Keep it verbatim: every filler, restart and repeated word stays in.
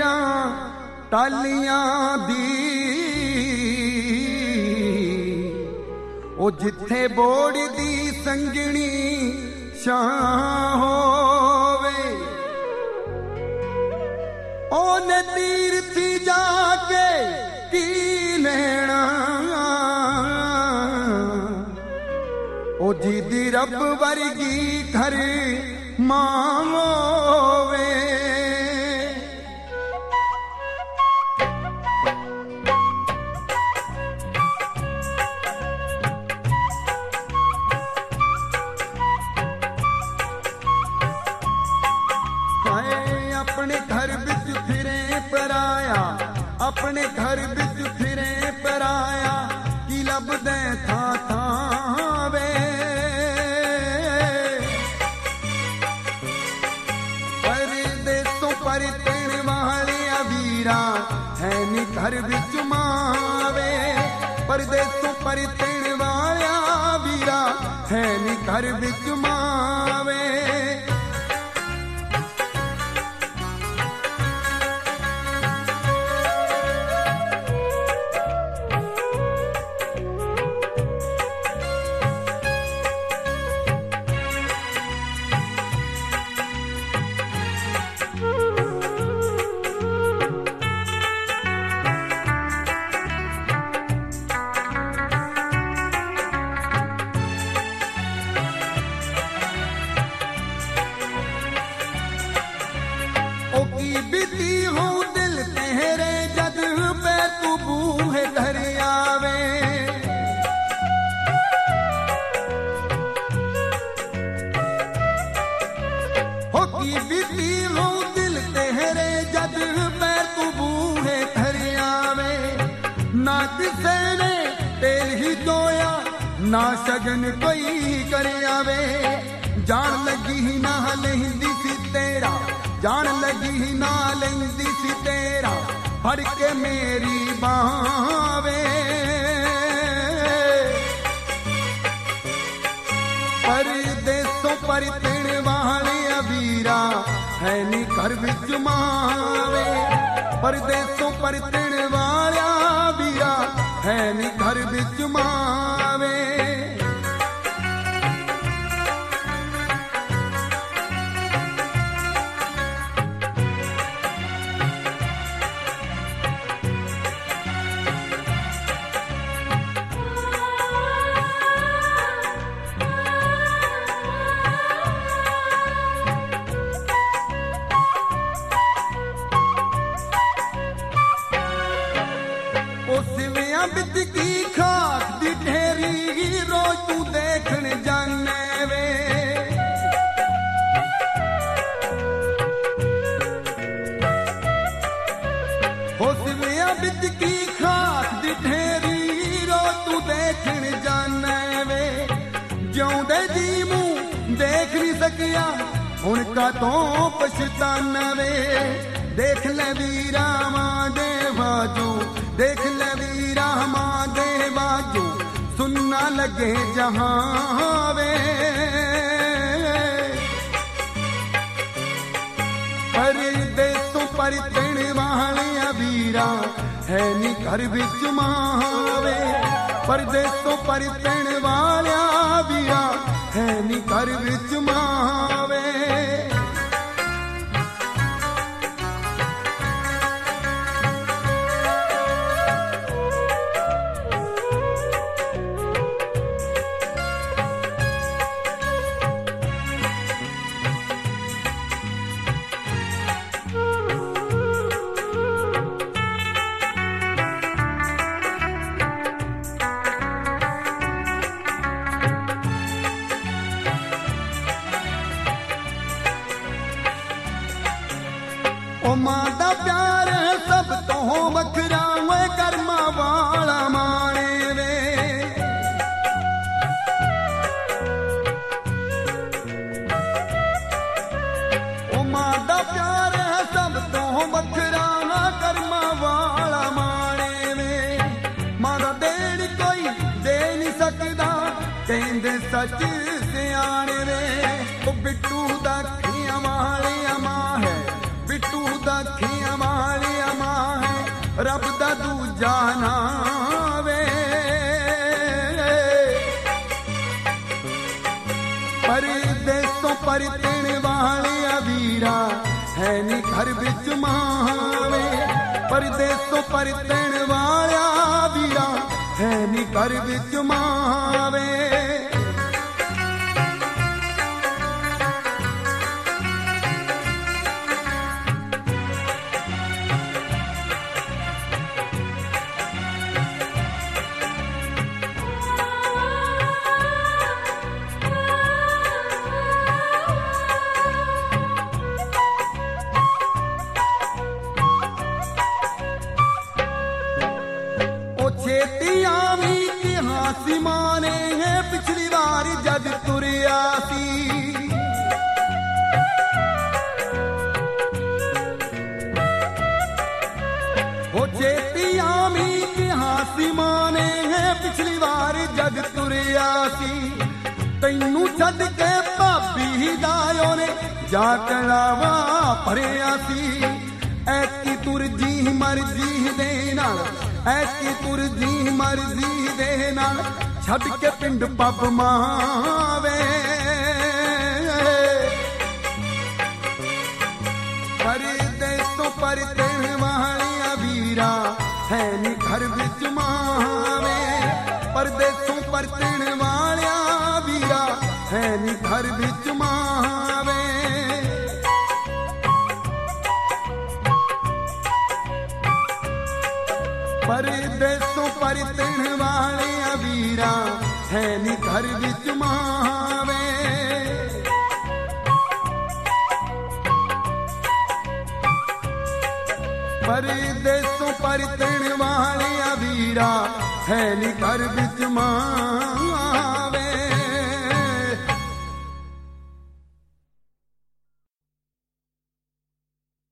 मेरा टालियां दी ओ जिथे बोड़ दी संगनी शां होवे ओने तीरथी जाके की लेना ओ जिदी रब वर्गी घर मां होवे अपने घर बिच फिरे पराया अपने घर बिच फिरे पराया की लभदे था थावे परदेसों पर तेन वाले वीरा है नी घर बिच मावे परदेसों पर तेन वाले वीरा है नी घर बिच मावे बीती हूँ दिल तेरे जद पे तू बूहे घर आवे हो की बीती हूँ दिल तेरे जद पे तू बूहे घर आवे ना किसे ने तेल ही जोया ना शगन कोई कर आवे जान लगी ना लहिंदी सी तेरा जान लगी ना लेंदी सी तेरा फड़ के मेरी बावे परदेसों पर तेन वाले वीरा है नी घर बिच मावे परदेसों पर तेन वाला वीरा है नी घर बिच मावे बिच की खाक दी ढेरी रोज तू देखने जाने वे हो सिविया बिच की खाक दी ढेरी रोज तू देखने जाने वे जिउंदे जी मुंह देख नहीं सकिया उनका तो पछताना वे देख ले वीरा मां दे बाजू देख ले वीरा मां दे बाजू सुनना लगे जहां वे परदेसों पर तेन वाले वीरा है नी घर बिच मावे परदेसों पर तेन वाले वीरा है नी घर बिच मावे ओ मां दा प्यार सब तो वखरा वे कर्मा वाला माने वे ओ मां दा प्यार सब तो वखरा कर्मा वाला माने वे मां दा देन कोई दे नहीं सकदा कहंदे सच सियाणे वे ओ बिट्टू दा खिया वाले मां है बिट्टू दा खिया वाले रब दा दूजा नाम वे। परदेसों परतण वालिया वीरा है नी घर विच मावे। परदेसों परतण वालिया वीरा है नी घर विच मावे। माने है पिछली बार जद तुरिया सी। हो चेती आमी कि हासी माने है पिछली बार जद तुरिया सी। तैनू छड के भाभी दायो ने जा कलावा भरिया सी। ऐकी तुर जी मर्जी दे नाल, ऐकी तुर जी मर्जी दे नाल छड़ के पिंड पब मावे। परदेसों परतण वालिया वीरा है नी घर विच मावे। परदेसों परतण वालिया वीरा है नी घर विच मावे। परदेसों परतण वालिया वीरा है नी घर विच मावे। परदेसों परतण वालिया वीरा है नी घर विच मावे।